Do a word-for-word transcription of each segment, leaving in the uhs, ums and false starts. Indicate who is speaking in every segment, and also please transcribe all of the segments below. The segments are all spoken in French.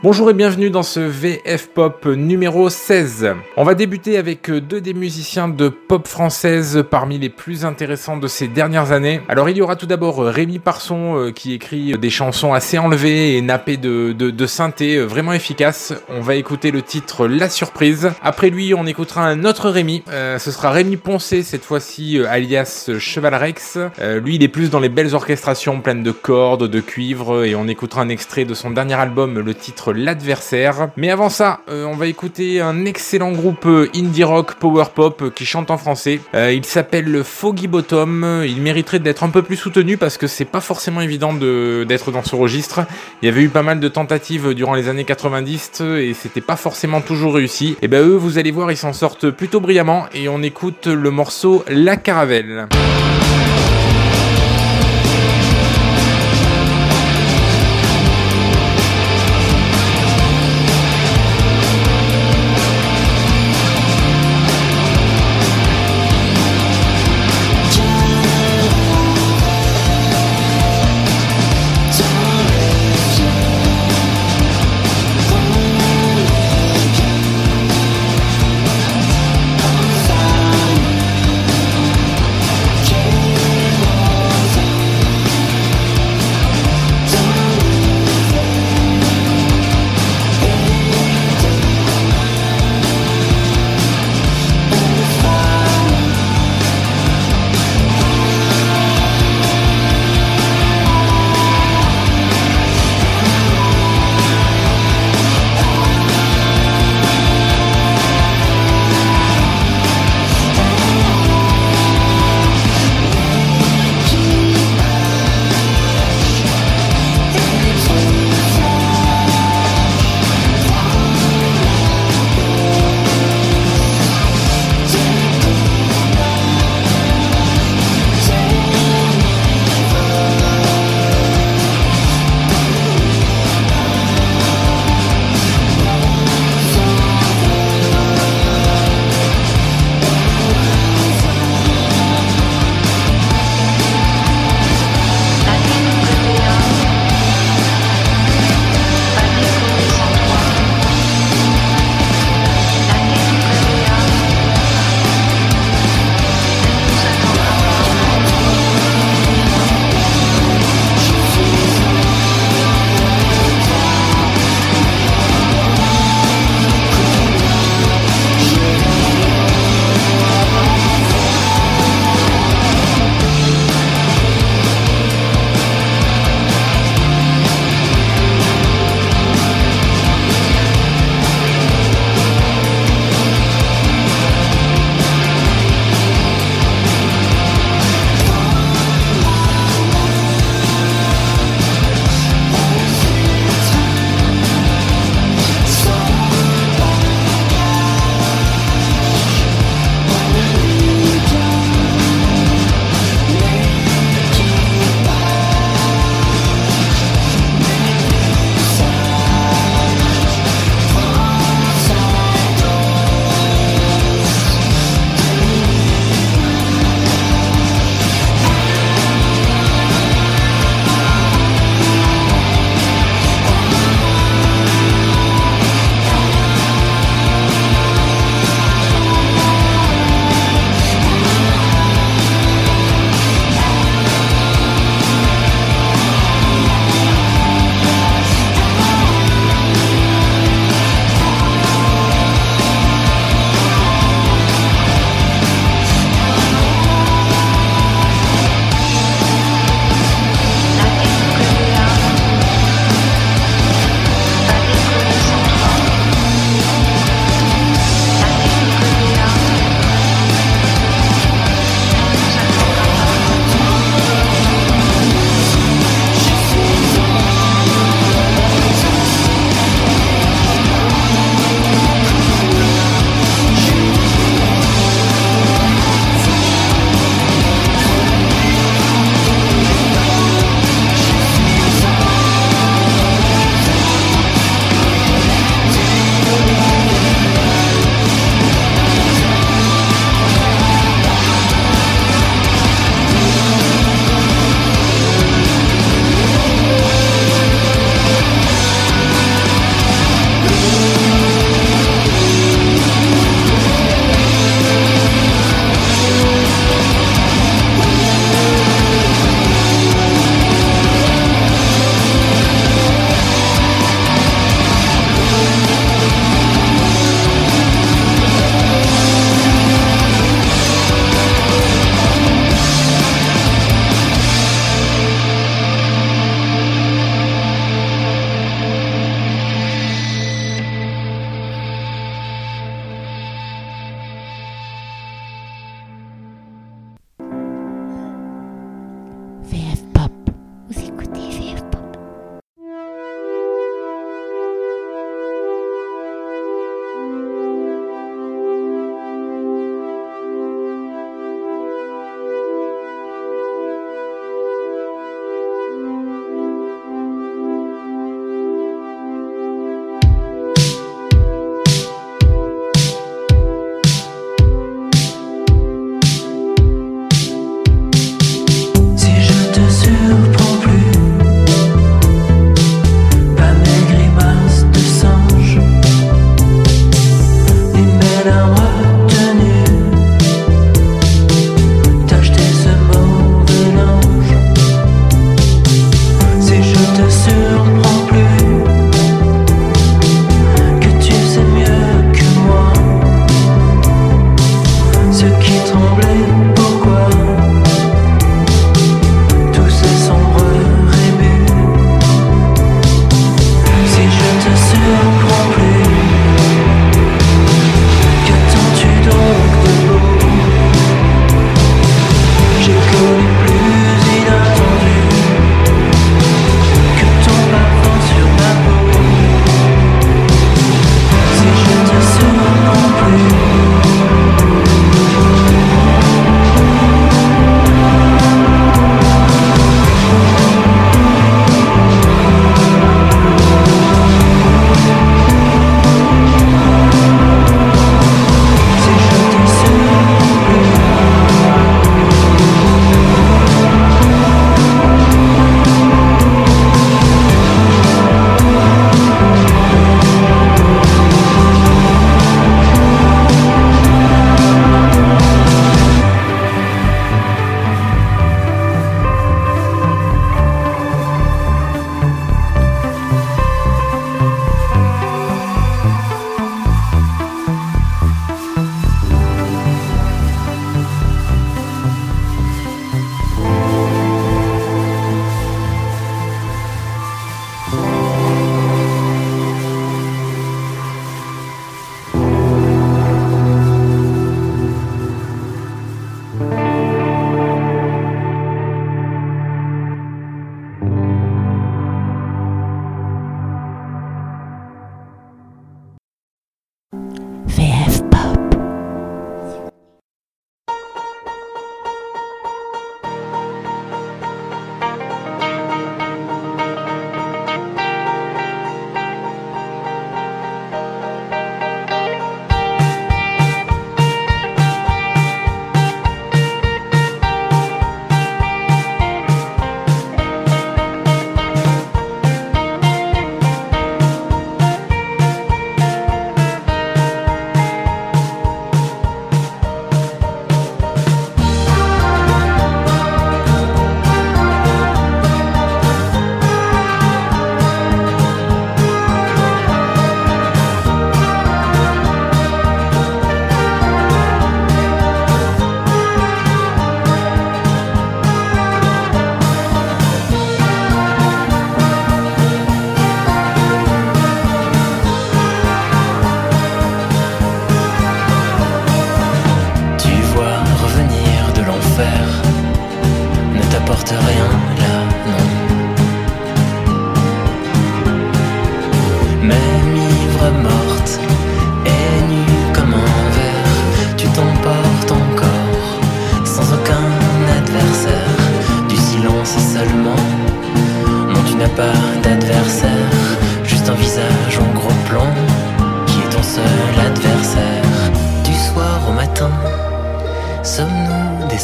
Speaker 1: Bonjour et bienvenue dans ce V F Pop numéro seize. On va débuter avec deux des musiciens de pop française parmi les plus intéressants de ces dernières années. Alors il y aura tout d'abord Rémi Parson qui écrit des chansons assez enlevées et nappées de, de, de synthé vraiment efficaces. On va écouter le titre La Surprise. Après lui on écoutera un autre Rémi, euh, ce sera Rémi Poncé cette fois-ci alias Cheval Rex. Euh, lui il est plus dans les belles orchestrations pleines de cordes, de cuivre et on écoutera un extrait de son dernier album, le titre L'Adversaire. Mais avant ça, euh, on va écouter un excellent groupe indie rock power pop qui chante en français. Euh, il s'appelle Foggy Bottom. Il mériterait d'être un peu plus soutenu parce que c'est pas forcément évident de, d'être dans ce registre. Il y avait eu pas mal de tentatives durant les années quatre-vingt-dix et c'était pas forcément toujours réussi. Et ben eux, vous allez voir, ils s'en sortent plutôt brillamment et on écoute le morceau La Caravelle.
Speaker 2: Can't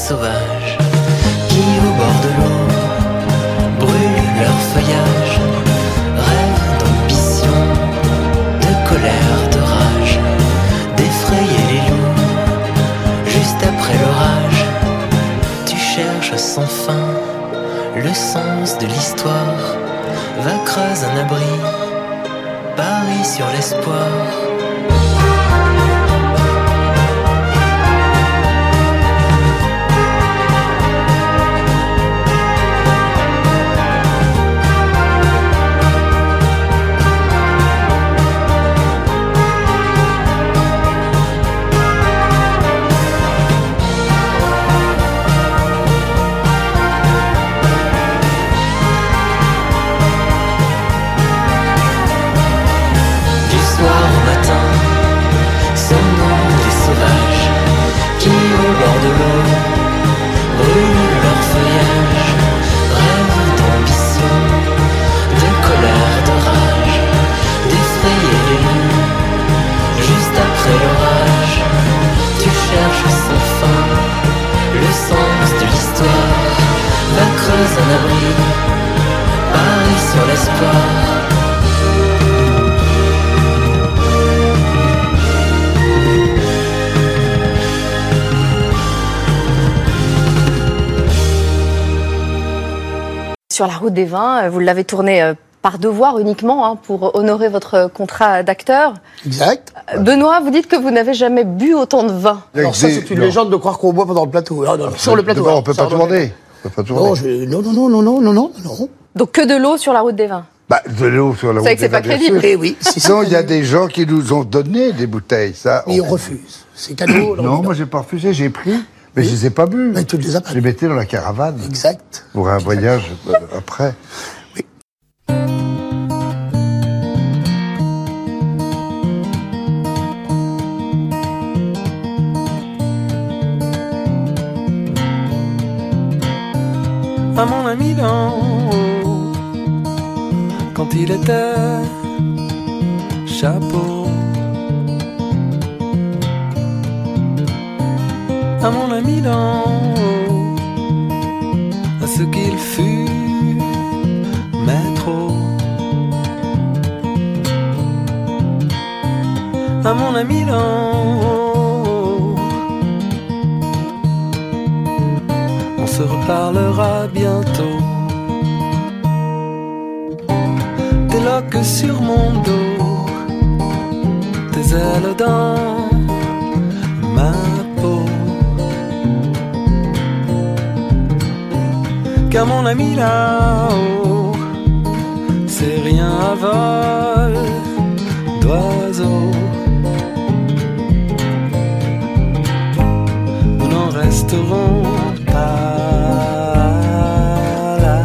Speaker 2: sauvages qui au bord de l'eau brûlent leur feuillage, rêvent d'ambition, de colère, de rage, d'effrayer les loups juste après l'orage. Tu cherches sans fin le sens de l'histoire, va creuser un abri, parie sur l'espoir. Un abri, parie sur l'espoir.
Speaker 3: Sur la route des vins, vous l'avez tourné par devoir uniquement, hein, pour honorer votre contrat d'acteur.
Speaker 4: Exact.
Speaker 3: Benoît, vous dites que vous n'avez jamais bu autant de vin.
Speaker 4: Alors ça, c'est une non. légende de croire qu'on boit pendant le plateau. Non, non, sur le plateau.
Speaker 5: D'abord, on peut pas tourner. On peut pas tourner.
Speaker 4: Non, je... non, non, non, non, non, non, non, non.
Speaker 3: Donc que de l'eau sur la route des vins.
Speaker 5: Bah, de l'eau sur la route des vins.
Speaker 3: C'est vrai que c'est pas crédible.
Speaker 4: Eh oui. Si
Speaker 5: non, il y a des gens qui nous ont donné des bouteilles, ça.
Speaker 4: Mais on, on refuse. C'est cadeau.
Speaker 5: Non, moi j'ai pas refusé, j'ai pris, mais oui. je les ai pas bu.
Speaker 4: Mais tu les as pas.
Speaker 5: Je les mettais dans la caravane.
Speaker 4: Exact.
Speaker 5: Pour un
Speaker 4: exact.
Speaker 5: voyage euh, après.
Speaker 4: Oui.
Speaker 2: À mon ami d'en haut, quand il était chapeau. À mon ami d'en haut, à ce qu'il fut maître. À mon ami d'en haut, on se reparlera bientôt. Tes loques sur mon dos, tes ailes dans ma peau. Car mon ami là-haut, c'est rien à vol d'oiseau. Nous n'en resterons pas là.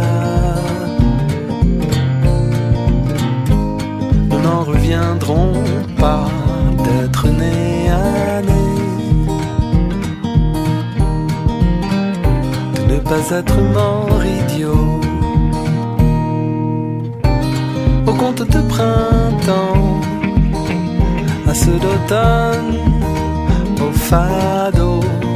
Speaker 2: Nous n'en reviendrons pas d'être nés à nez, de ne pas être mort idiot. Au conte de printemps, à ceux d'automne, au fado.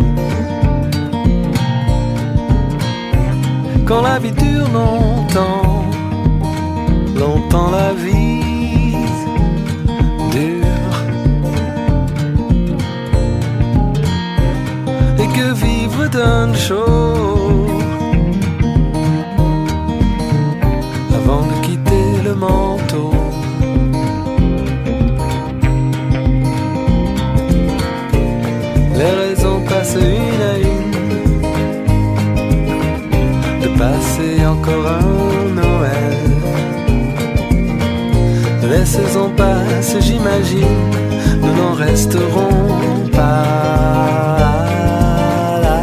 Speaker 2: Quand la vie dure longtemps, longtemps la vie dure. Et que vivre donne chaud avant de quitter le manteau. Les raisons passent une à une de passer encore un Noël. Les saisons passent, j'imagine, nous n'en resterons pas là.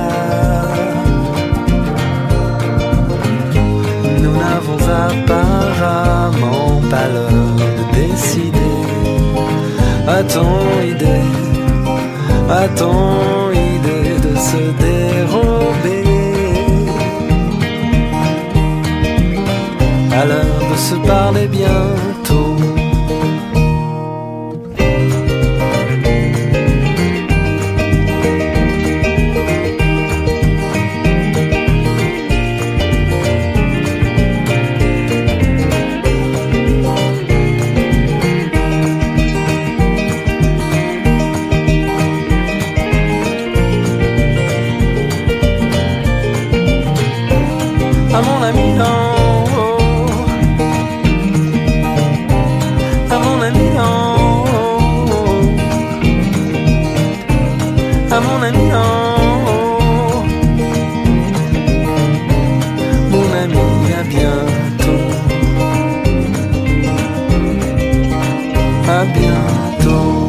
Speaker 2: Nous n'avons apparemment pas l'heure de décider. A-t-on idée, a-t-on idée de se dérober à l'heure de se parler bientôt? à bientôt.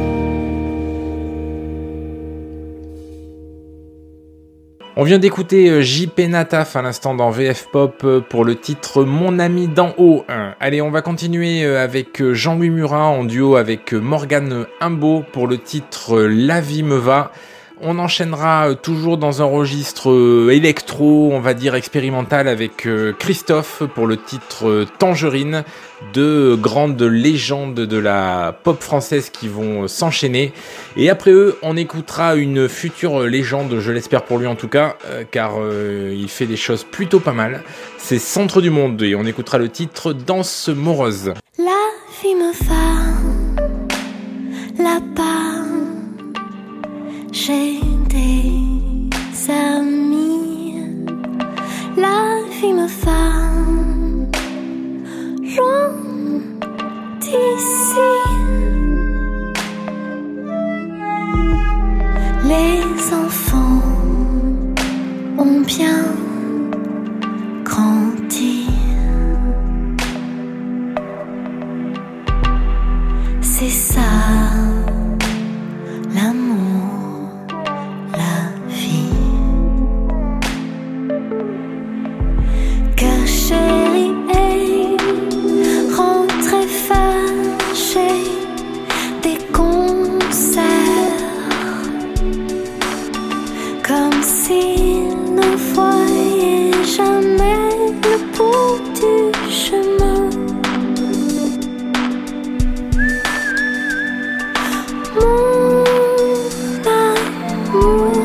Speaker 1: On vient d'écouter J P Nataf à l'instant dans V F Pop pour le titre Mon ami d'en haut. Allez, on va continuer avec Jean-Louis Murat en duo avec Morgane Imbeau pour le titre La vie me va. On enchaînera toujours dans un registre électro, on va dire expérimental, avec Christophe pour le titre Tangerine. Deux grandes légendes de la pop française qui vont s'enchaîner. Et après eux, on écoutera une future légende, je l'espère pour lui en tout cas, euh, car euh, il fait des choses plutôt pas mal. C'est Centre du Monde et on écoutera le titre Danse morose.
Speaker 6: La vie me va là-bas, j'ai des amis. La vie me va loin d'ici. Les enfants ont bien grandi. C'est ça, l'amour, la vie. Car chérie est rentrée fâchée des concerts, comme s'il ne voyait jamais le bout du chemin. Mon amour,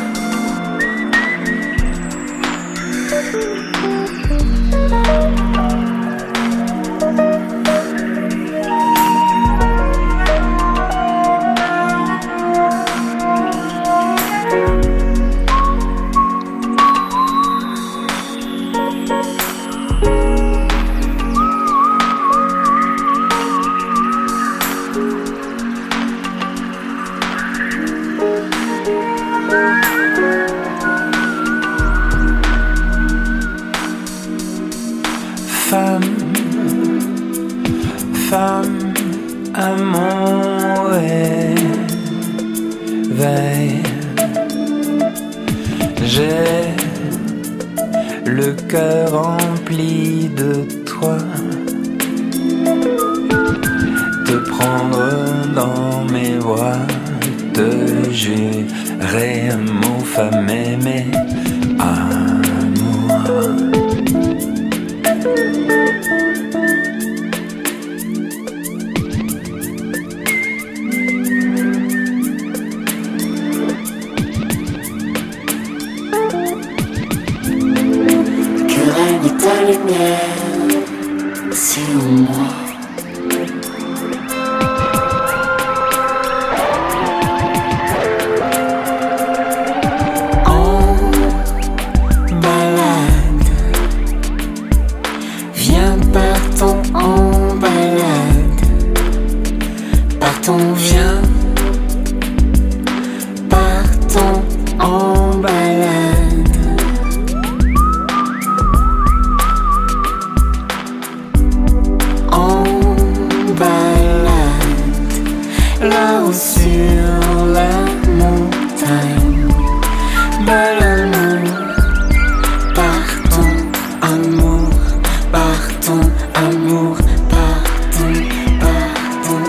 Speaker 2: Femme, femme, à mon réveil, j'ai le cœur rempli de toi. Te prendre dans mes bras, te jurer un mot, femme aimée, amour.
Speaker 6: que règne ta lumière sur moi.
Speaker 2: Partons, viens, partons en balade. En balade, là-haut sur la montagne. Baladons, partons, amour, partons, amour, partons, partons.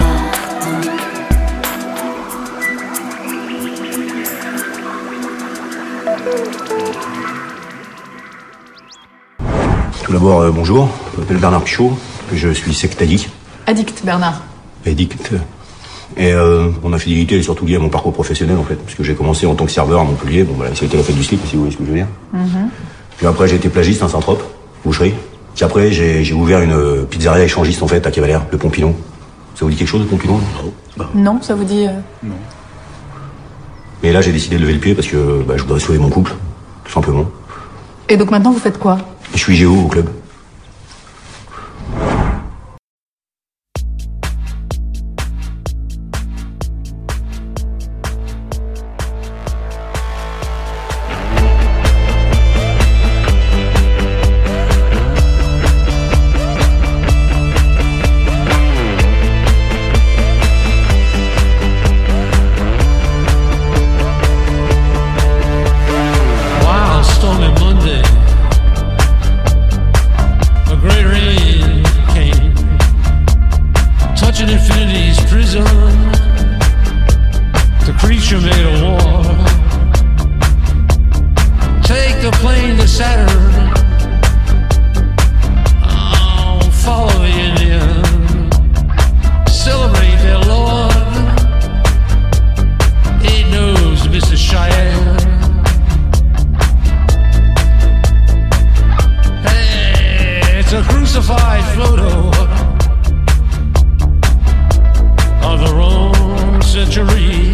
Speaker 7: Tout d'abord, euh, bonjour, je m'appelle Bernard Pichot, je suis secte-addict.
Speaker 8: Addict, Bernard.
Speaker 7: Addict. Et euh, mon infidélité est surtout liée à mon parcours professionnel, en fait, parce que j'ai commencé en tant que serveur à Montpellier, bon, voilà, ça a été la fête du slip, si vous voyez ce que je veux dire. Mm-hmm. Puis après, j'ai été plagiste à Saint-Trope, boucherie. Puis après, j'ai, j'ai ouvert une pizzeria échangiste, en fait, à Cavalère, le Pompidon. Ça vous dit quelque chose, le Pompidon?
Speaker 8: Non. Non, ça vous dit... Euh...
Speaker 7: Non. Mais là, j'ai décidé de lever le pied parce que bah, je voudrais sauver mon couple, tout simplement.
Speaker 8: Et donc maintenant, vous faites quoi?
Speaker 7: Je suis géo au club.
Speaker 9: infinity's prison. The creature made a war. Take the plane to Saturn. Oh, follow the Indian. Celebrate their Lord. Eight knows Mister Cheyenne. Hey, it's a crucified photo of the wrong century.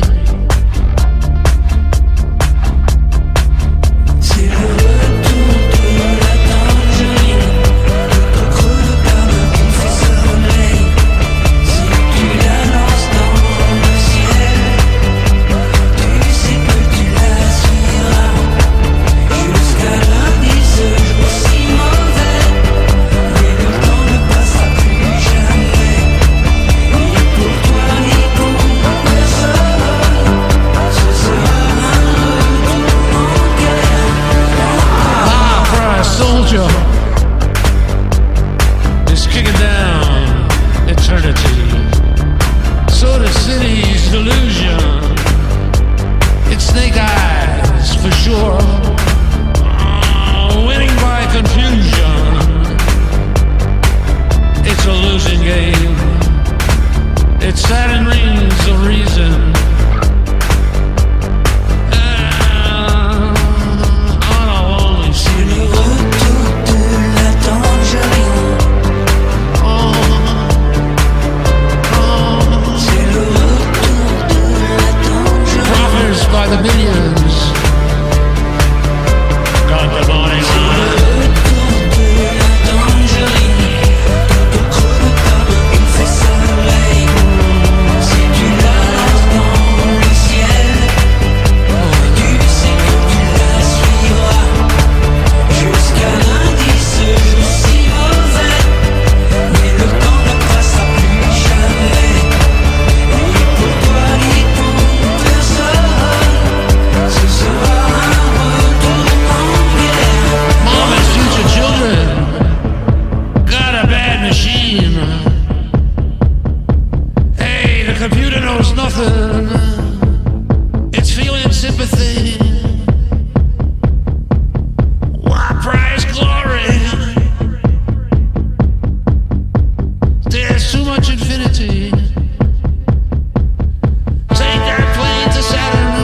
Speaker 9: Is kicking down eternity. So the city's delusion, it's snake eyes for sure. Oh, winning by confusion, it's a losing game. It's Saturn rings of reason. By the millions, got the morning si tu la lances dans le ciel, tu sais que tu la suivras jusqu'à lundi, ce jour si mauvais. Mais le temps ne passera plus jamais. Et pour toi, ni pour personne. Mama's future children got a bad machine. Hey, the computer knows nothing. It's feeling sympathy. Why prize glory? There's too much infinity. Take that plane to Saturn.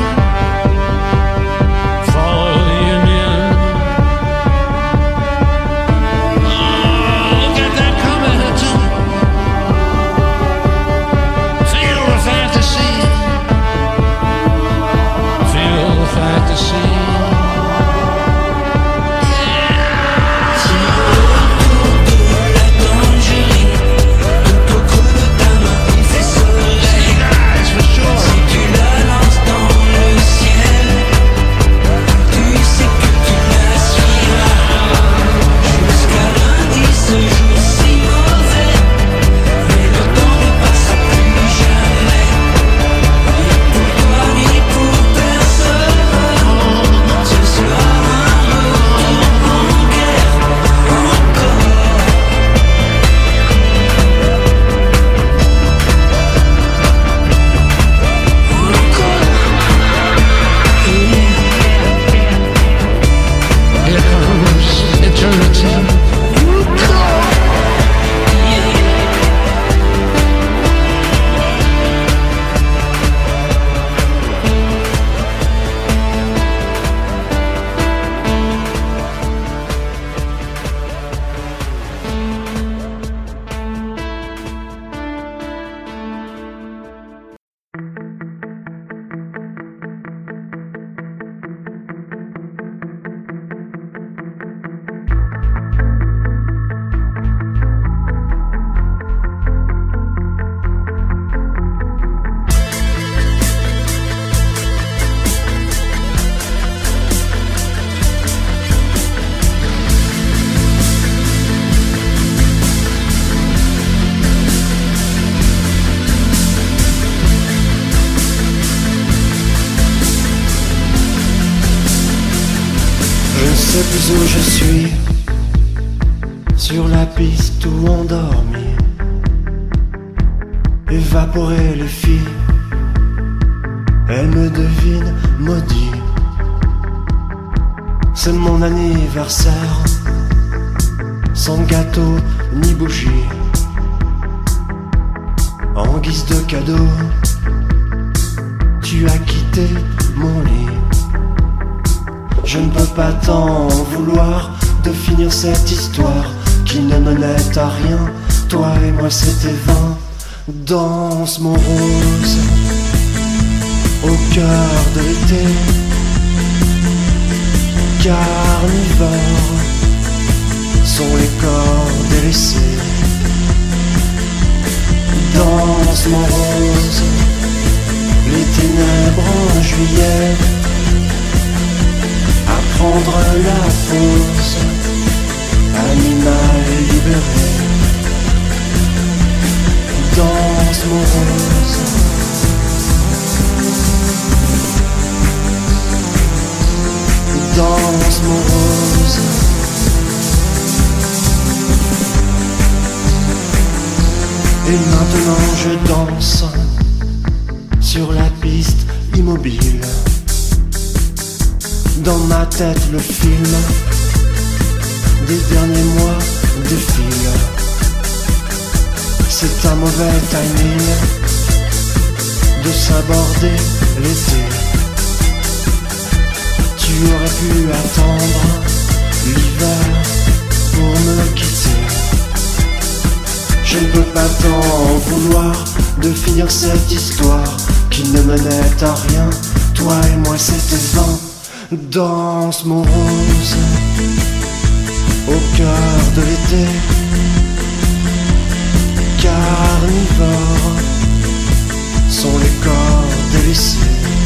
Speaker 2: sais plus où je suis, sur la piste ou endormi.
Speaker 10: évaporer les filles. Elle me devine maudit. C'est mon anniversaire, sans gâteau ni bougie. En guise de cadeau, tu as quitté mon lit. Je ne peux pas t'en vouloir de finir cette histoire qui ne menait à rien. Toi et moi c'était vain. Danse mon rose au cœur de l'été, carnivores sont les corps délaissés. Danse mon rose, les ténèbres en juillet, à prendre la pause, animal libéré. Danse mon rose, danse mon rose. Et maintenant je danse sur la piste immobile. Dans ma tête le film des derniers mois défile. C'est un mauvais timing de s'aborder l'été. Tu aurais pu attendre l'hiver pour me quitter. Je ne peux pas t'en vouloir de finir cette histoire qui ne menait à rien. Toi et moi c'était vain. Danse mon rose au cœur de l'été, carnivores sont les corps délaissés.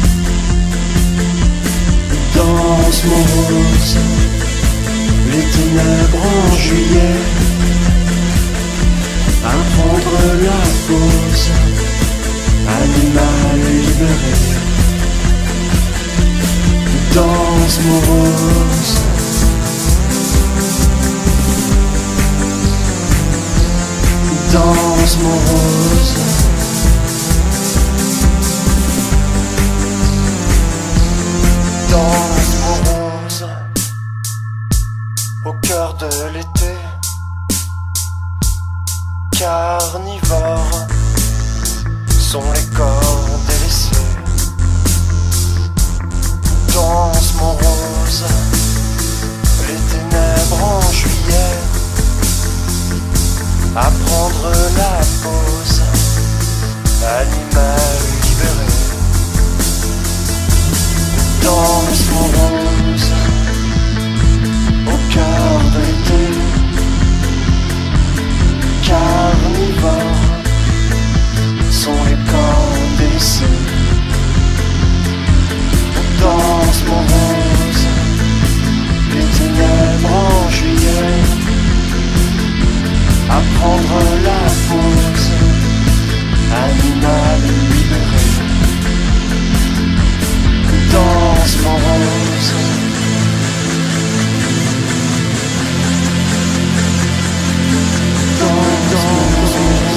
Speaker 10: Danse mon rose, les ténèbres en juillet, à prendre la pause, animal libéré. Danse mon rose, danse mon rose, danse mon rose, au cœur de l'été, carnivores sont les corps délaissés. Danse mon rose, les ténèbres en juillet, à prendre la pause, animal libéré. Danse mon rose, au cœur de l'été, carnivores sont les corps délaissés. Danse mon rose, les ténèbres en juillet, à prendre la pause, animal libéré. Danse mon rose, danse, danse,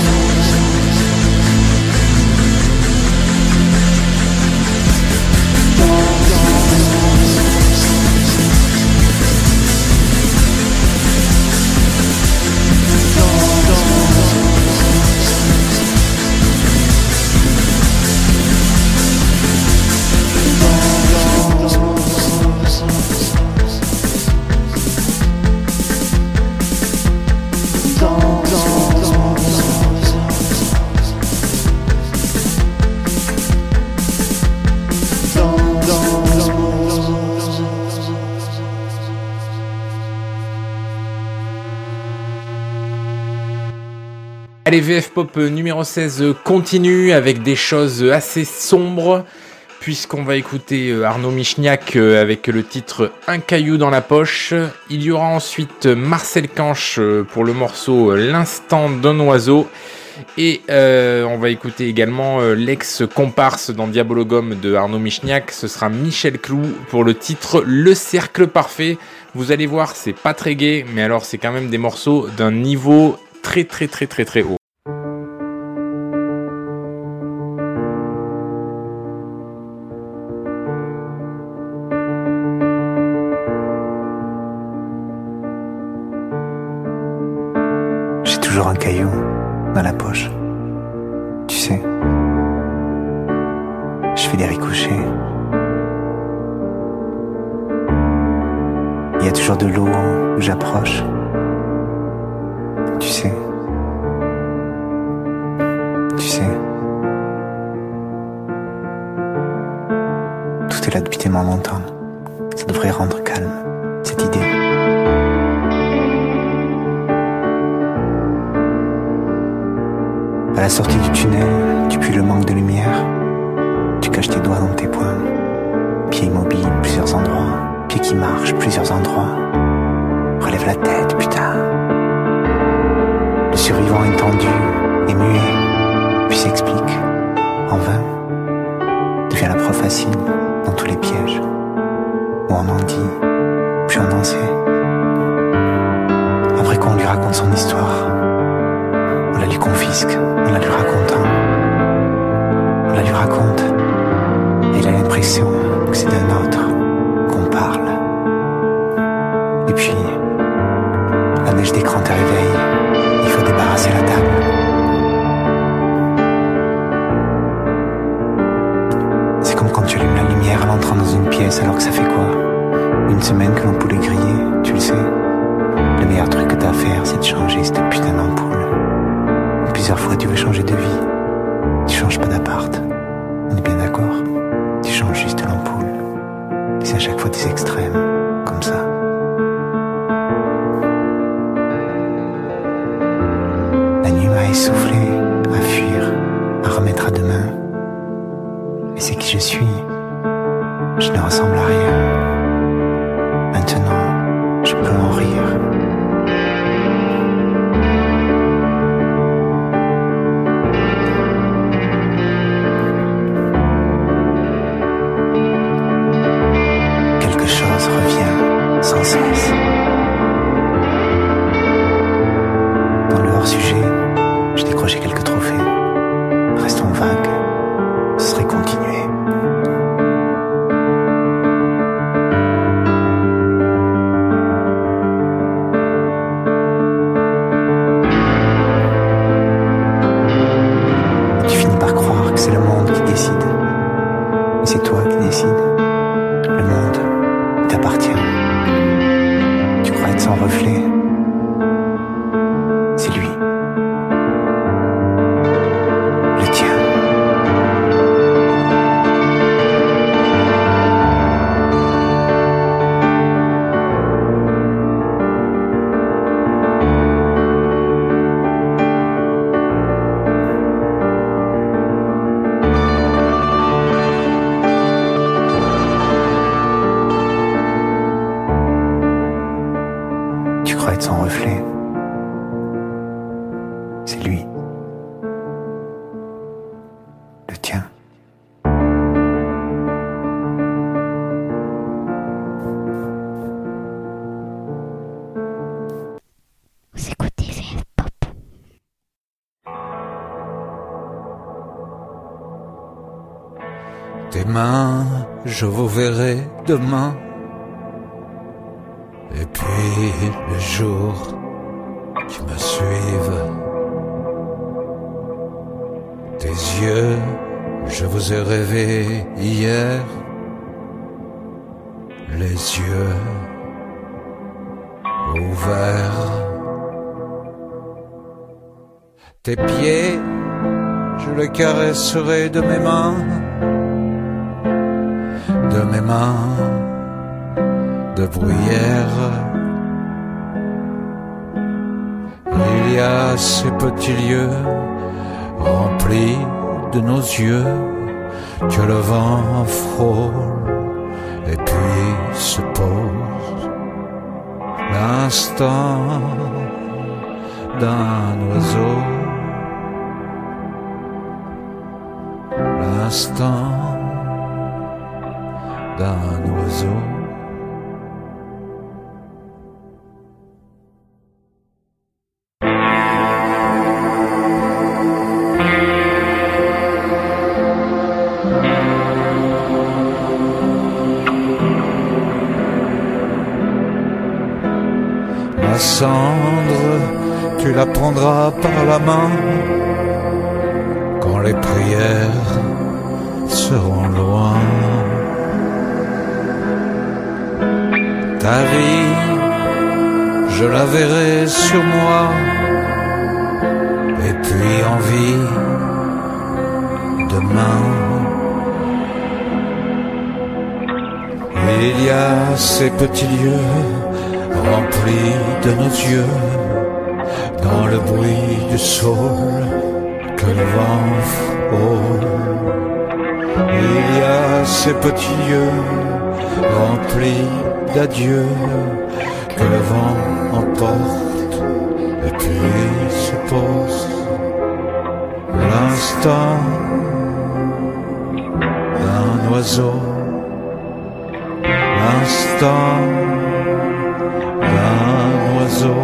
Speaker 1: Allez, V F Pop numéro seize continue avec des choses assez sombres, puisqu'on va écouter Arnaud Michniak avec le titre Un caillou dans la poche. Il y aura ensuite Marcel Canche pour le morceau L'instant d'un oiseau. Et euh, on va écouter également l'ex-comparse dans Diabologum de Arnaud Michniak. Ce sera Michel Clou pour le titre Le cercle parfait. Vous allez voir, c'est pas très gai, mais alors c'est quand même des morceaux d'un niveau très très très très très haut.
Speaker 11: je fais des ricochets. Il y a toujours de l'eau où j'approche. Tu sais. Tu sais. Tout est là depuis tellement longtemps. Ça devrait rendre calme, cette idée. À la sortie du tunnel, tu pues le manque de lumière. Tu caches tes doigts dans tes poings. Pieds immobiles, plusieurs endroits. Pieds qui marchent, plusieurs endroits. Relève la tête, putain. Le survivant est tendu et muet, puis s'explique, en vain. Devient la proie facile dans tous les pièges. Où on en dit, puis on en sait. Après qu'on lui raconte son histoire, on la lui confisque, on la lui racontant. On la lui raconte, et il a l'impression que c'est d'un autre qu'on parle. Et puis, la neige d'écran te réveille, il faut débarrasser la table. C'est comme quand tu allumes la lumière à l'entrant dans une pièce alors que ça fait quoi? Une semaine que l'ampoule est grillée, tu le sais. Le meilleur truc que t'as à faire, c'est de changer cette putain d'ampoule. Plusieurs fois tu veux changer de vie. Tu changes pas d'appart. On est bien d'accord? Tu changes juste l'ampoule. Et c'est à chaque fois des extrêmes, comme ça. La nuit m'a essoufflé, à fuir, à remettre à demain. Et c'est qui je suis. Je ne ressemble à rien. Maintenant, je peux en rire. Quelque chose revient sans cesse. Dans le hors-sujet, j'ai décroché quelques trophées. Restons vagues, ce serait continuer. Tu finis par croire que c'est le monde qui décide. Mais c'est toi qui décides. Le monde t'appartient. Tu crois être sans reflet. C'est lui. Le tien. Tu crois être sans reflet. C'est lui. Le tien.
Speaker 6: Vous écoutez V F Pop.
Speaker 12: Tes mains, je vous verrai demain. Et puis les jours qui me suivent. Tes yeux, je vous ai rêvé hier. Les yeux ouverts. Tes pieds, je les caresserai de mes mains. De mes mains de bruyère. Il y a ces petits lieux remplis de nos yeux que le vent frôle et puis se pose. L'instant d'un oiseau. L'instant d'un oiseau. Ma cendre, tu la prendras par la main quand les prières seront loin. Ta vie, je la verrai sur moi, et puis en vie, demain. Il y a ces petits lieux remplis de nos yeux, dans le bruit du saule que le vent frôle. Il y a ces petits lieux remplis d'adieu que le vent emporte, et puis se pose l'instant d'un oiseau, l'instant d'un oiseau.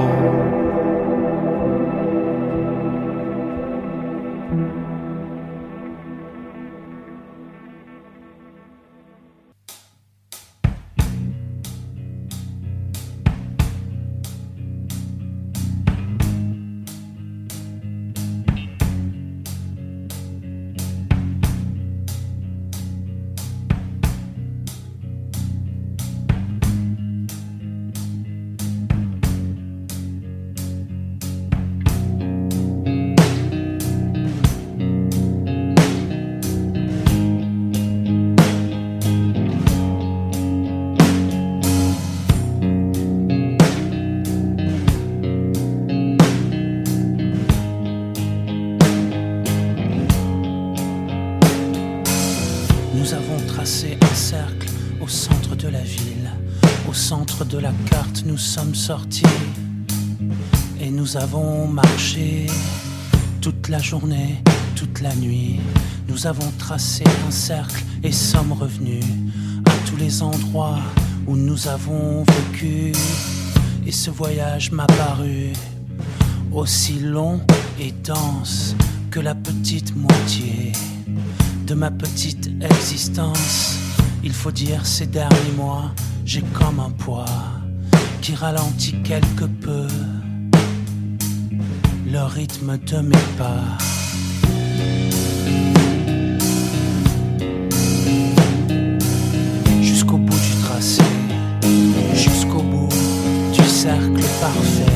Speaker 13: Nous avons tracé un cercle au centre de la ville. Au centre de la carte, nous sommes sortis et nous avons marché toute la journée, toute la nuit. Nous avons tracé un cercle et sommes revenus à tous les endroits où nous avons vécu. Et ce voyage m'a paru aussi long et dense que la petite moitié de ma petite existence. Il faut dire ces derniers mois, j'ai comme un poids qui ralentit quelque peu le rythme de mes pas. Jusqu'au bout du tracé, jusqu'au bout du cercle parfait.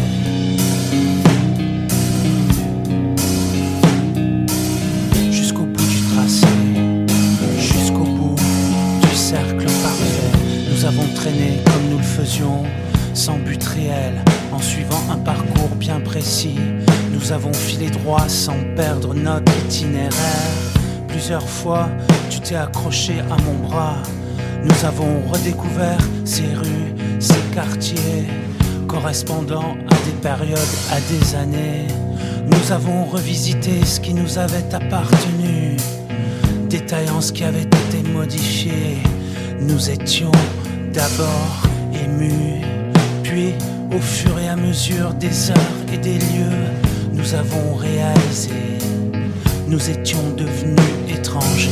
Speaker 13: Nous avons traîné comme nous le faisions, sans but réel, en suivant un parcours bien précis. Nous avons filé droit sans perdre notre itinéraire. Plusieurs fois, tu t'es accroché à mon bras. Nous avons redécouvert ces rues, ces quartiers, correspondant à des périodes, à des années. Nous avons revisité ce qui nous avait appartenu, détaillant ce qui avait été modifié. Nous étions d'abord émus, puis au fur et à mesure des heures et des lieux, nous avons réalisé, nous étions devenus étrangers.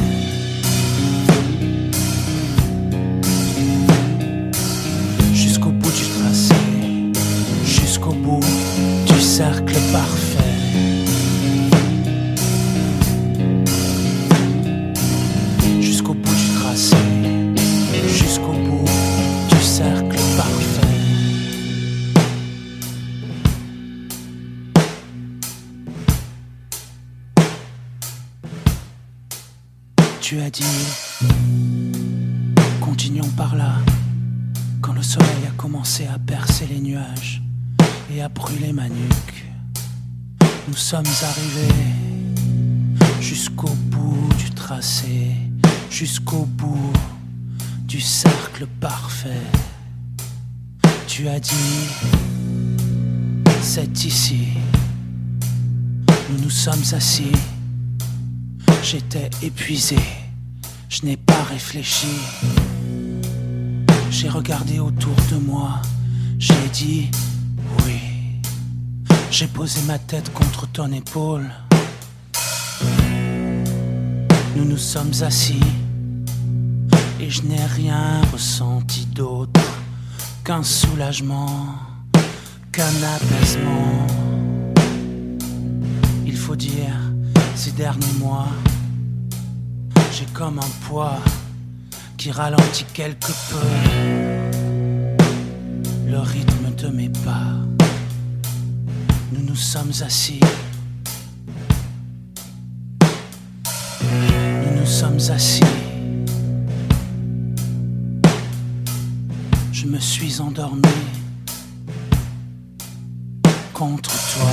Speaker 13: Jusqu'au bout du tracé, jusqu'au bout du cercle parfait. Jusqu'au bout du tracé, jusqu'au bout du cercle parfait. Tu as dit, continuons par là, quand le soleil a commencé à percer les nuages et à brûler ma nuque. Nous sommes arrivés jusqu'au bout du tracé, jusqu'au bout du cercle parfait. Tu as dit, c'est ici. Nous nous sommes assis. J'étais épuisé, je n'ai pas réfléchi. J'ai regardé autour de moi, j'ai dit oui. J'ai posé ma tête contre ton épaule. Nous nous sommes assis et je n'ai rien ressenti d'autre qu'un soulagement, qu'un apaisement. Il faut dire, ces derniers mois, j'ai comme un poids qui ralentit quelque peu le rythme de mes pas. Nous nous sommes assis, nous nous sommes assis. Je me suis endormi contre toi.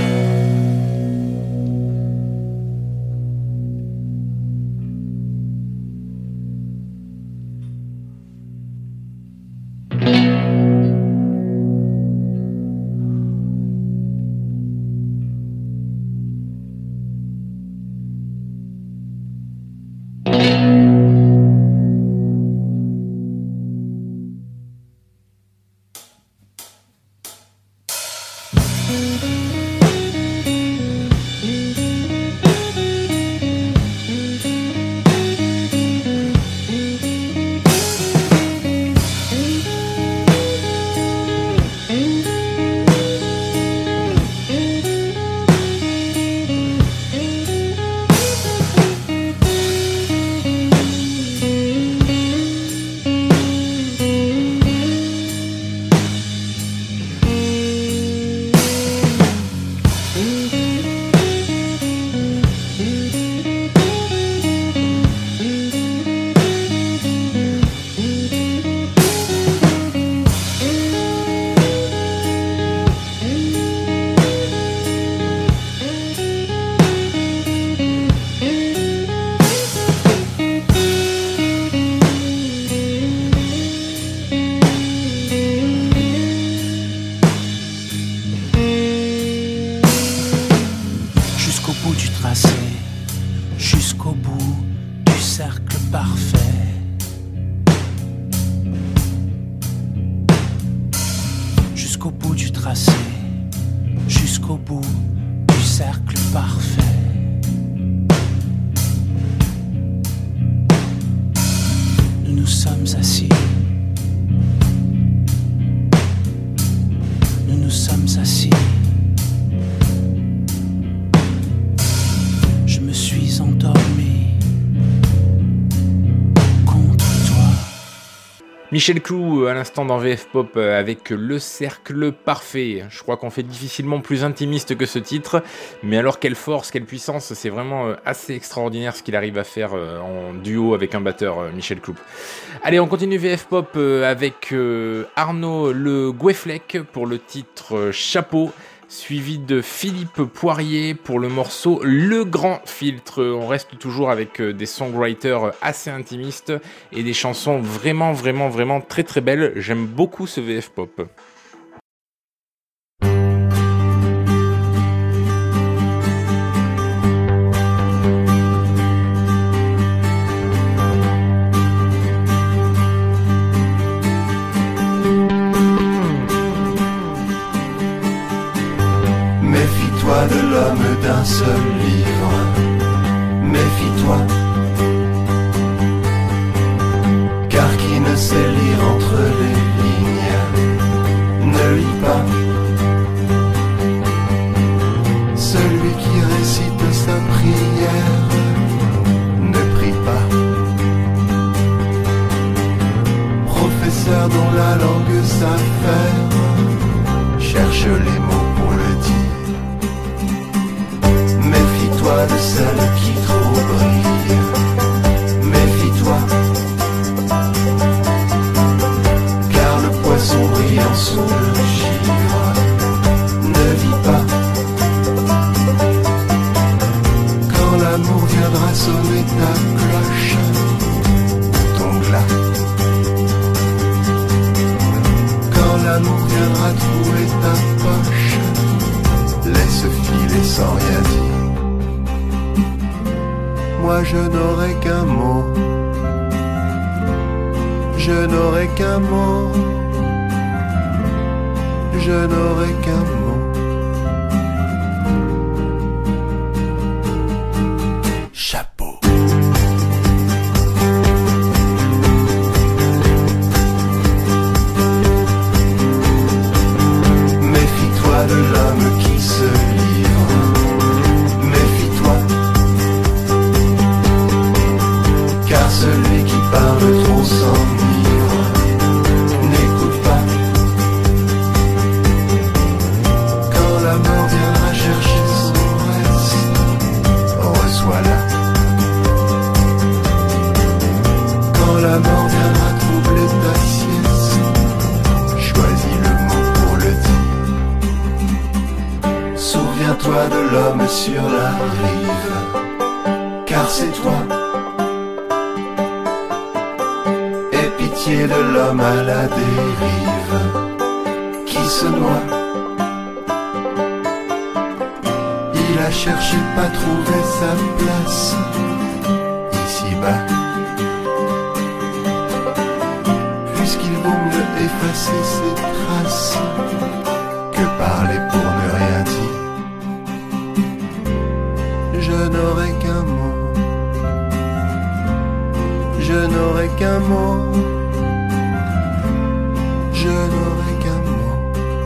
Speaker 1: Michel Clou à l'instant dans V F Pop avec Le Cercle Parfait. Je crois qu'on fait difficilement plus intimiste que ce titre, mais alors quelle force, quelle puissance, c'est vraiment assez extraordinaire ce qu'il arrive à faire en duo avec un batteur, Michel Clou. Allez, on continue V F Pop avec Arnaud Le Goueflec pour le titre Chapeau, suivi de Philippe Poirier pour le morceau Le Grand Filtre. On reste toujours avec des songwriters assez intimistes et des chansons vraiment, vraiment, vraiment très très belles. J'aime beaucoup ce V F Pop.
Speaker 10: Méfie-toi de l'homme d'un seul livre, méfie-toi, car qui ne sait lire entre les lignes, ne lit pas. Celui qui récite sa prière, ne prie pas. Professeur dont la langue s'affaire, cherche les mots pour le dire. Méfie-toi de celle qui trop brille, méfie-toi, car le poisson brillant sous le givre ne vit pas. Quand l'amour viendra sonner ta cloche, ton glas, quand l'amour viendra trouver ta poche, laisse filer sans rien dire. Moi je n'aurai qu'un mot, je n'aurai qu'un mot, je n'aurai qu'un mot. Chapeau. Méfie-toi de l'homme qui se livre, méfie-toi, car celui qui parle trop s'enivre. N'écoute pas. Quand la mort viendra chercher son reste, reçois-la. Quand la mort viendra troubler ta sieste, choisis le mot pour le dire. Souviens-toi de l'homme sur la rive, car c'est toi. Aie pitié de l'homme à la dérive, qui se noie. Il a cherché, pas trouvé sa place, ici-bas. Puisqu'il vaut mieux effacer ses traces que parler pour ne rien dire. Je n'aurai qu'un mot, je n'aurai qu'un mot, je n'aurai qu'un mot.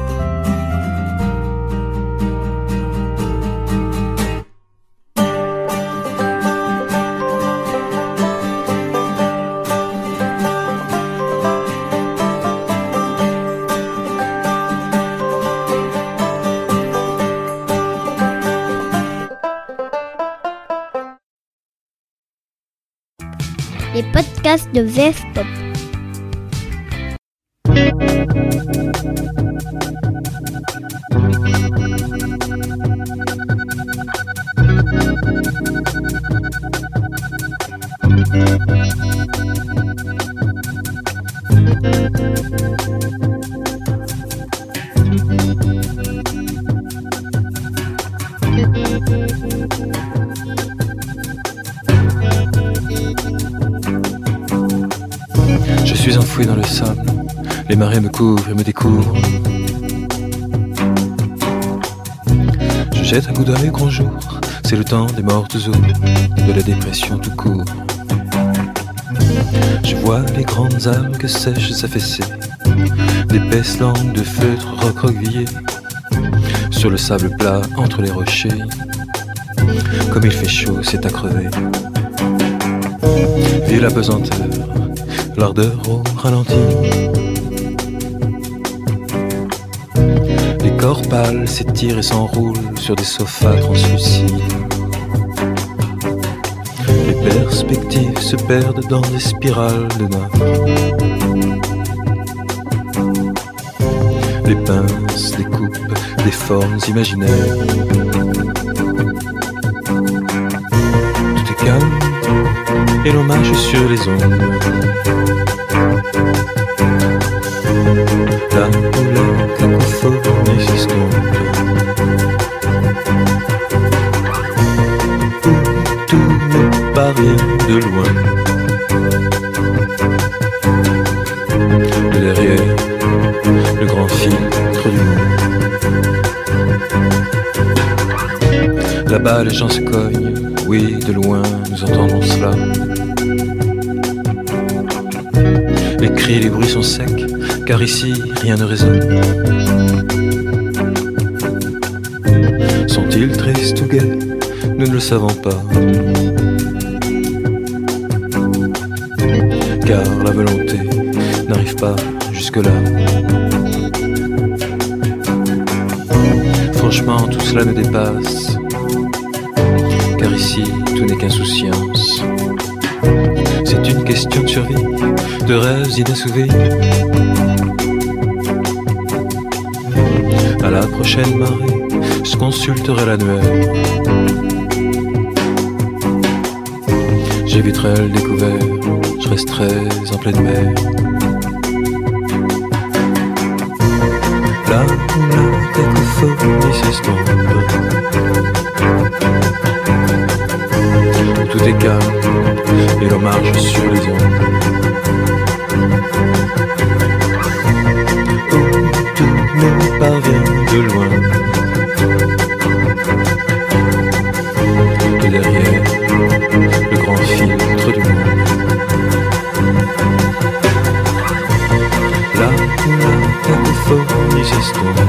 Speaker 6: Les podcasts de V F Pop.
Speaker 14: Je suis enfoui dans le sable, les marées me couvrent et me découvrent. Je jette un coup d'œil grand jour, c'est le temps des mortes eaux, de la dépression tout court. Je vois les grandes algues sèches s'affaisser, d'épaisses langues de feutre recroquevillées, sur le sable plat entre les rochers. Comme il fait chaud, c'est à crever. Vive la pesanteur, l'ardeur au ralenti. Les corps pâles s'étirent et s'enroulent sur des sofas translucides. Les perspectives se perdent dans des spirales de nacre. Les pinces découpent des formes imaginaires. Tout est calme et l'hommage sur les ondes. Là où la cacophonie s'estompe, où tout me parvient de loin. De derrière, le grand filtre du monde. Là-bas, les gens se cognent, oui, de loin, nous entendons cela. Les cris et les bruits sont secs, car ici rien ne résonne. Sont-ils tristes ou gais? Nous ne le savons pas. Car la volonté n'arrive pas jusque-là. Franchement, tout cela me dépasse, car ici tout n'est qu'insouciance. C'est une question de survie, de rêves inassouvis. À la prochaine marée, je consulterai l'annuaire. J'éviterai le découvert, je resterai en pleine mer. Là où la cacophonie s'estompe, où tout est calme et l'on marche sur les ondes. Où tout nous parvient de loin. Et derrière, le grand filtre du monde. Là où la cacophonie s'estompe,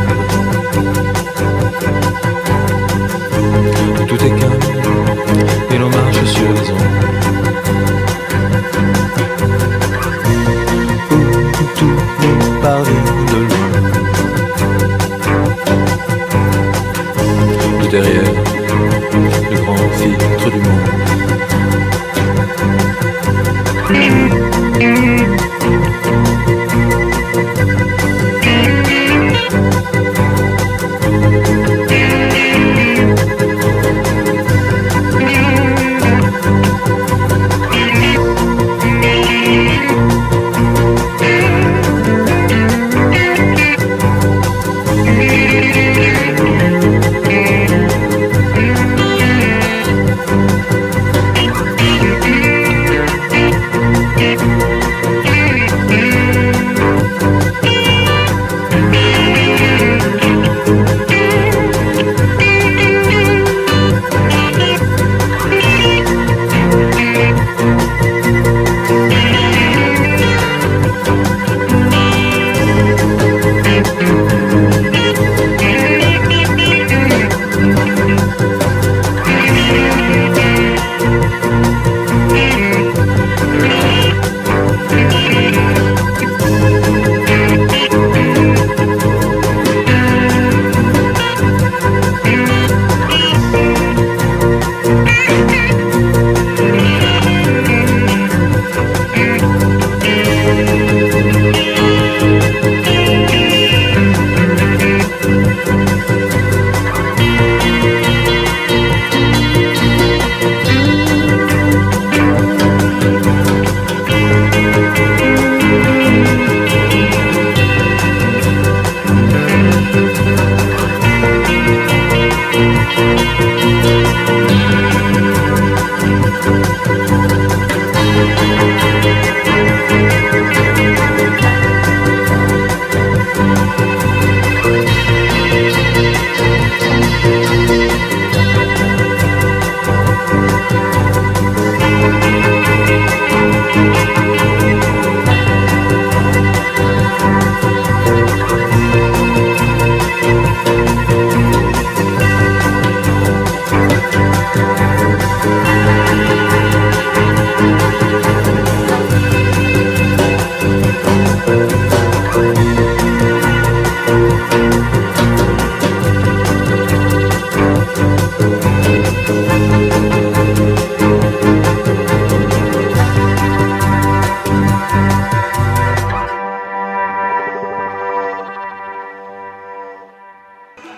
Speaker 14: où tout est calme et l'on marche sur les ondes.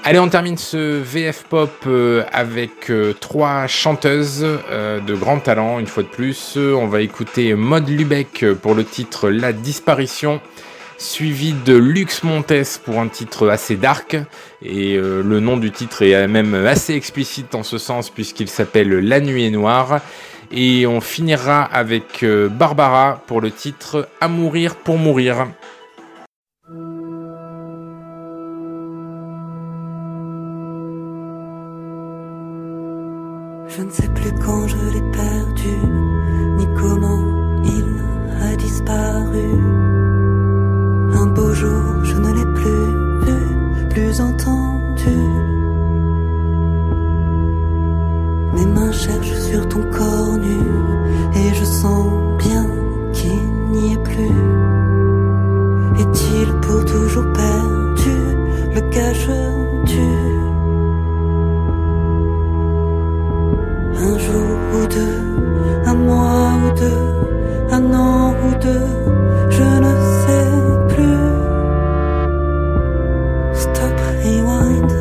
Speaker 1: Allez, on termine ce V F Pop euh, avec euh, trois chanteuses euh, de grand talent, une fois de plus. On va écouter Maud Lubeck pour le titre La Disparition, suivi de Lux Montes pour un titre assez dark. Et euh, le nom du titre est même assez explicite en ce sens puisqu'il s'appelle La Nuit est Noire. Et on finira avec euh, Barbara pour le titre À mourir pour mourir.
Speaker 15: Je ne sais plus quand je l'ai perdu, ni comment il a disparu. Un beau jour, je ne l'ai plus vu, plus entendu. Mes mains cherchent sur ton corps nu, et je sens bien qu'il n'y est plus. Est-il pour toujours perdu, le caches-tu? Un jour ou deux, un mois ou deux, un an ou deux, je ne sais plus. Stop, rewind.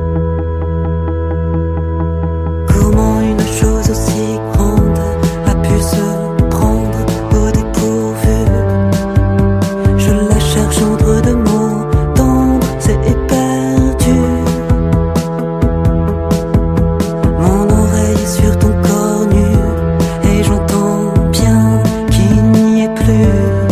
Speaker 15: Comment une chose aussi grande a pu se prendre au dépourvu? Je la cherche entre deux mots tendres, c'est éperdu. Mon oreille est sur ton corps nu et j'entends bien qu'il n'y est plus.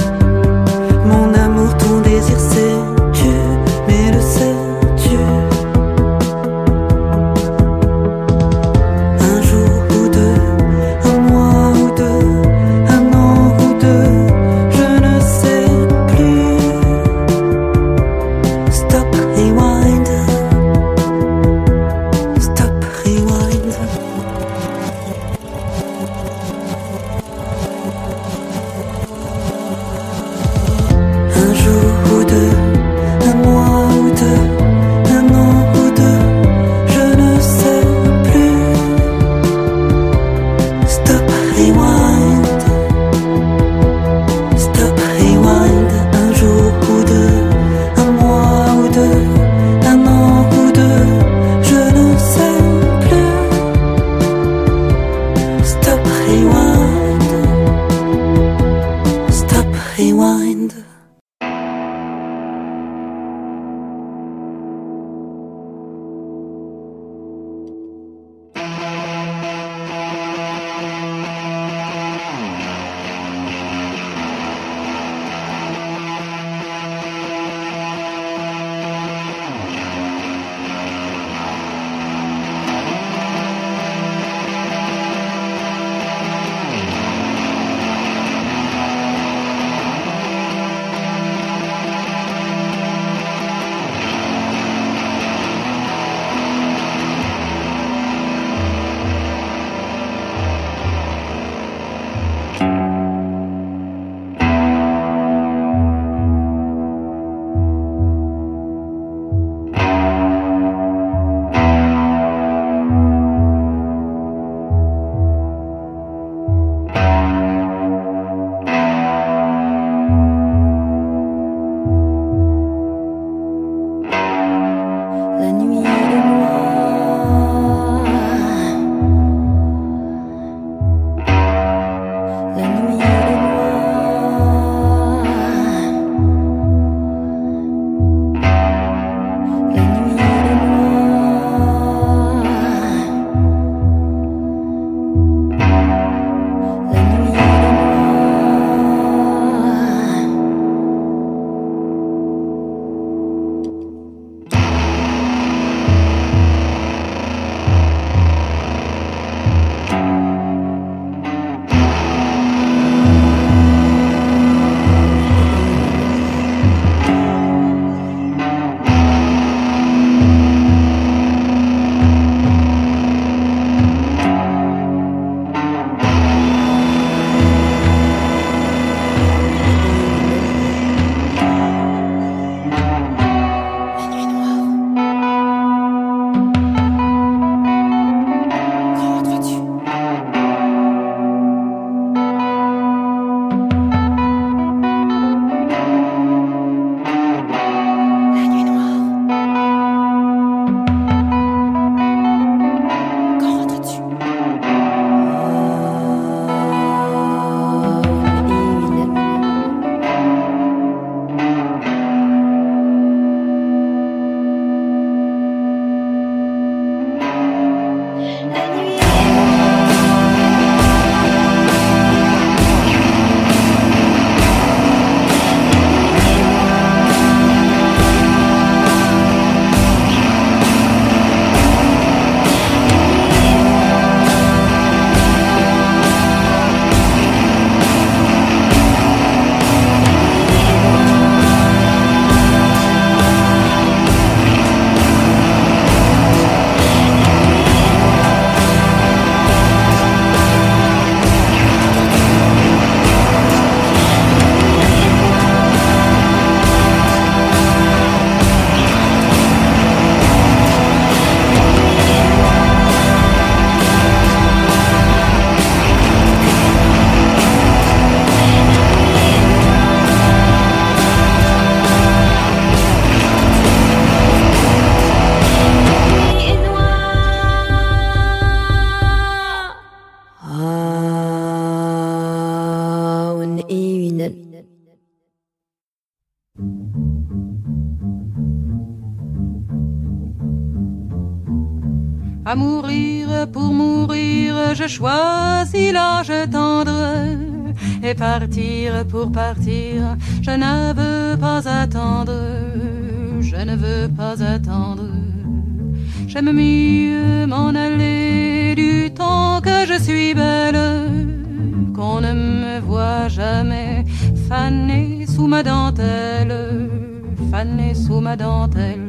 Speaker 16: À mourir pour mourir, je choisis l'âge tendre. Et partir pour partir, je ne veux pas attendre. Je ne veux pas attendre. J'aime mieux m'en aller du temps que je suis belle, qu'on ne me voit jamais fanée sous ma dentelle, fanée sous ma dentelle.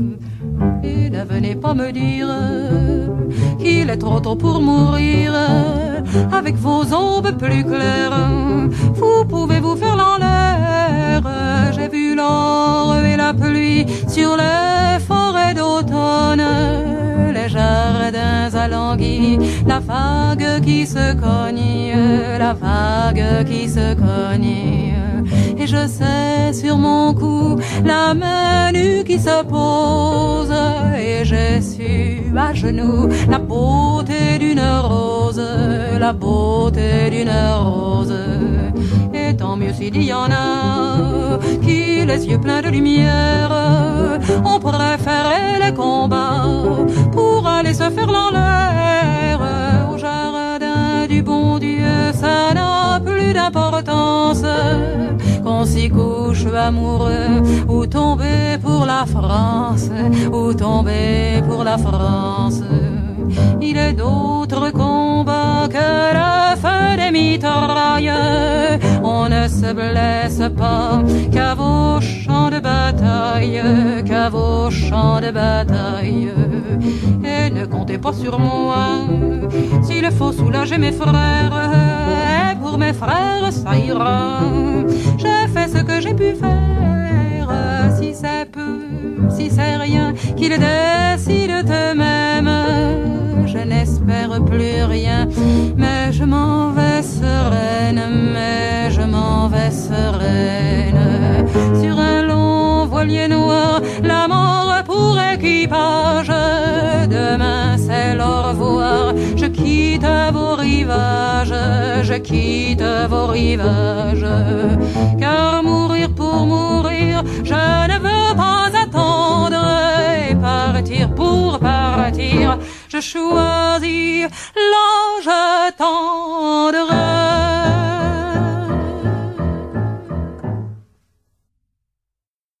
Speaker 16: Et ne venez pas me dire qu'il est trop tôt pour mourir. Avec vos aubes plus claires, vous pouvez vous faire l'en l'air. J'ai vu l'or et la pluie sur les forêts d'automne, les jardins alanguis, la vague qui se cogne, la vague qui se cogne. Et je sais sur mon cou la main nue qui se pose, et j'ai su à genoux la beauté d'une rose, la beauté d'une rose. Et tant mieux s'il y en a qui, les yeux pleins de lumière, ont préféré les combats pour aller se faire l'en l'air. Au jardin du bon Dieu, ça n'a plus d'importance, qu'on s'y couche amoureux ou tomber pour la France, ou tomber pour la France. Il est d'autres combats que le feu des mitrailles. On ne se blesse pas qu'à vos champs de bataille, qu'à vos champs de bataille. Et ne comptez pas sur moi s'il faut soulager mes frères. Et pour mes frères ça ira. J'ai fait ce que j'ai pu faire. Si c'est peu, si c'est rien, qu'ils décident eux-mêmes. Je n'espère plus rien, mais je m'en vais sereine, mais je m'en vais sereine. Sur un long voilier noir, la mort pour équipage. Demain c'est l'au revoir, je quitte vos rivages, je quitte vos rivages. Car mourir pour mourir, je ne veux pas attendre. Et partir pour partir, je choisis l'âge tendre.